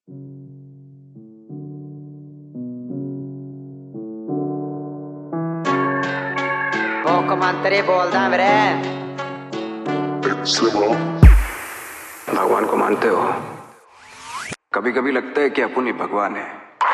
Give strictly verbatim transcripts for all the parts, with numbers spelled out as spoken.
मुख्यमंत्री बोलदा मेरे। भगवान को मानते हो? कभी कभी लगता है कि अपन ही भगवान है।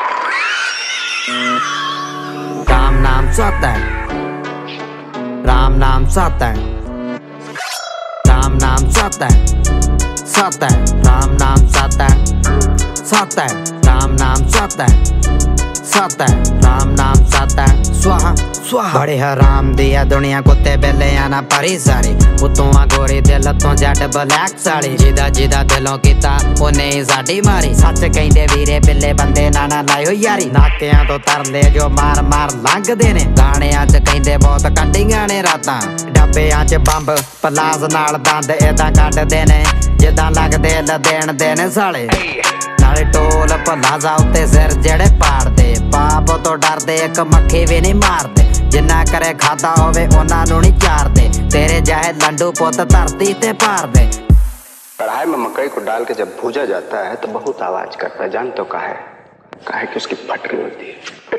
राम नाम सत्य है, राम नाम सत्य है, राम नाम सत्य है, सत्य है, राम नाम सत्य है, सत्य है, राम नाम सत्य है, सत्य है, राम नाम सत्य है। स्वाहा स्वाहा बड़े हराम दिया दुनिया कुत्ते बेले आना परी सारी उतों गोरी दिल तो जट ब्लैक साड़ी जिदा जिदा दिलों किता उन्हें ही साडी मारी सच कहंदे वीरे बिल्ले बंदे नाना लायो यारी नाकियां तो तरले जो मार मार लंघदे ने गाणियां च कहंदे बहुत कट्टियां ने रातां डब्बियां च बंब पलास नाल दंद इदां कड्डदे ने जिदां लगदे लदेण दे ने साले नाले टोल पलाजा उत्ते सिर जेड़े पाड़दे पाप तो डरदे एक मक्खी भी नहीं मारदे जिन्ना करे खाता होवे उन्हां नूं नहीं चारदे तेरे जाहे लंडू पुत धरती ते पार दे। कढ़ाई में मकई को डाल के जब भूजा जाता है तो बहुत आवाज करता है। जान तो काहे? काहे कि उसकी फटकी होती है।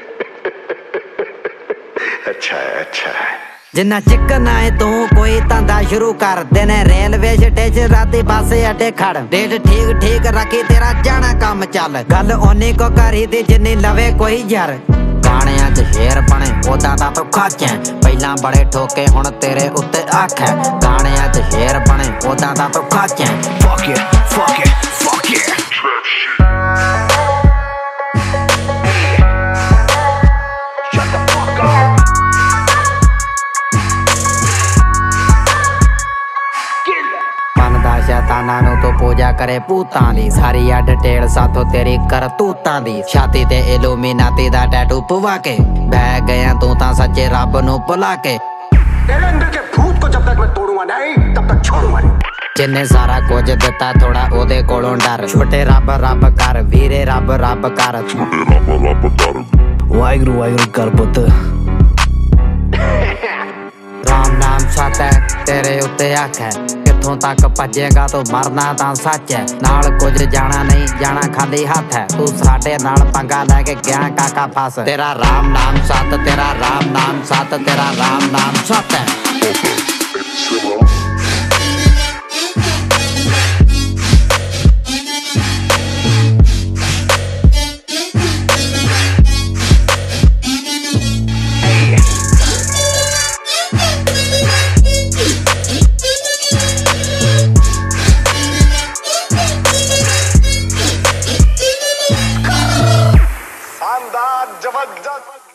अच्छा है अच्छा है। जिन्ना चिकन आए तू कोई धंधा शुरू कर देने रेलवे स्टेशन राती पासे अड्डे खड़ डेट ठीक ठीक रखी तेरा जाना काम चल गल ओनी को करी दी जिन्नी लवे कोई यार गाणियां च शेर बने ओदा दा तो खाचे पहला बड़े ठोके हुण तेरे उत्ते आख है गाणियां च शेर बने ओदा दा तो खाचे fuck it fuck it fuck it shut the fuck up शैताना नू तो पूजा करे भूतां दी सारी आ डिटेल साथों तेरी करतूतां दी छाती ते इल्यूमिनाती दा टैटू पवा के बह गया तू तां सच्चे रब नू भुला के तेरे अंदर के भूत को जब तक मैं तोड़ूंगा नहीं तब तक छोड़ूंगा नहीं। जिन्ने सारा कुछ दिता थोड़ा ओदे कोलों डर छोटे रब रब कर वीरे रब रब कर वाहिगुरू वाहिगुरू कर पुत राम नाम सत्य है तेरे उत्ते आख है किथों तक भजेगा तो मरना तां सच है नाल कुछ जाना नहीं जाना खाली हाथ है तू साडे नाल पंगा लेके गया काका फस तेरा राम नाम सत तेरा राम नाम सत तेरा राम नाम सत है। शानदार जबरदस्त।